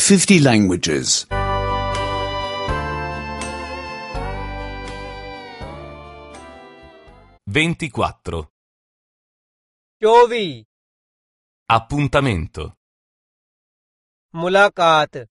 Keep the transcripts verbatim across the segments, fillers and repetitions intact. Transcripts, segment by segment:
fifty languages. ventiquattro. चौबीस Appuntamento. मुलाकात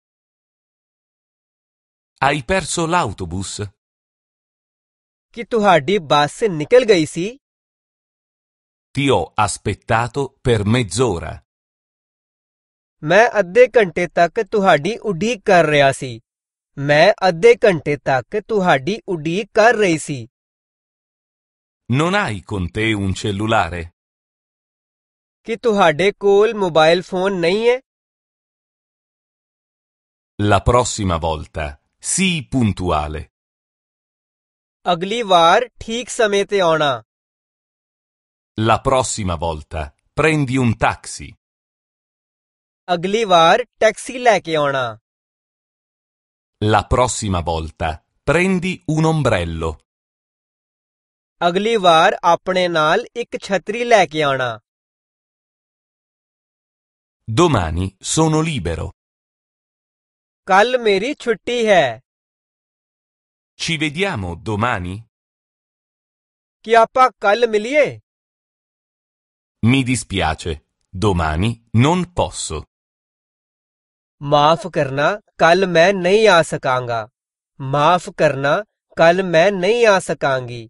Hai perso l'autobus? कि तुहाडी बस निकल गई सी। Ti ho aspettato per mezz'ora. मैं अद्धे घंटे तक तुहाडी उडीक कर रहा सी। मैं अद्धे घंटे तक तुहाडी उडीक कर रही सी। Non hai con te un cellulare? कि तुहाडे कोल मोबाइल फोन नहीं है। La prossima volta, sii puntuale. अगली वार ठीक समय ते आना। La prossima volta, prendi un taxi. अगली वार टैक्सी लेके आना। La prossima volta, prendi un ombrello. अगली वार अपने नाल एक छतरी लेके आना। Domani sono libero. कल मेरी छुट्टी है। Ci vediamo domani? कि आपां कल मिलिए। Mi dispiace, domani non posso. माफ करना, कल मैं नहीं आ सकांगा। माफ करना, कल मैं नहीं आ सकांगी।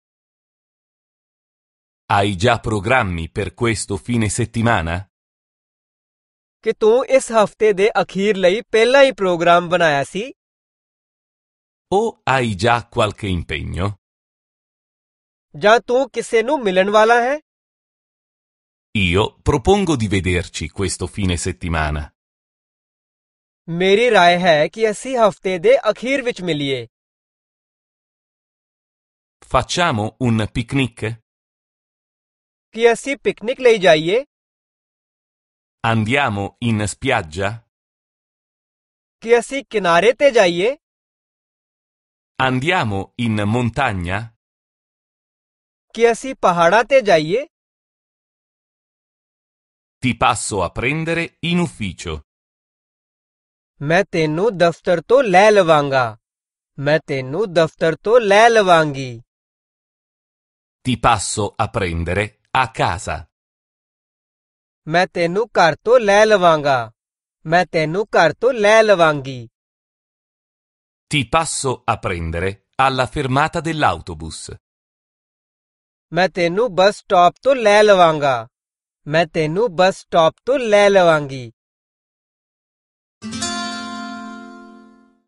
Hai già programmi per questo fine settimana? कि तू इस हफ्ते दे अखीर लई पहला ही प्रोग्राम बनाया सी। O hai già qualche impegno? जां तू किसे नू मिलन वाला है। Io propongo di vederci questo fine settimana. मेरी राय है कि असी हफ्ते दे अखीर विच मिलिए। Facciamo un picnic? कि असी पिकनिक लेई जाइए। Andiamo in spiaggia? कि असी किनारे ते जाइए। Andiamo in montagna? कि असी पहाड़ा ते जाइए। Ti passo a prendere in ufficio. मैं तेनू दफ्तर तो लै लवांगा। मैं तेनू दफ्तर तो लै लवांगी। Ti passo a prendere a casa. मैं तेनू घर तो लै लवांगा। मैं तेनू घर तो लै लवांगी। Ti passo a prendere alla fermata dell'autobus. मैं तेनू बस स्टॉप तो लै लवांगा। मैं तेनू बस स्टॉप तो लै लवांगी।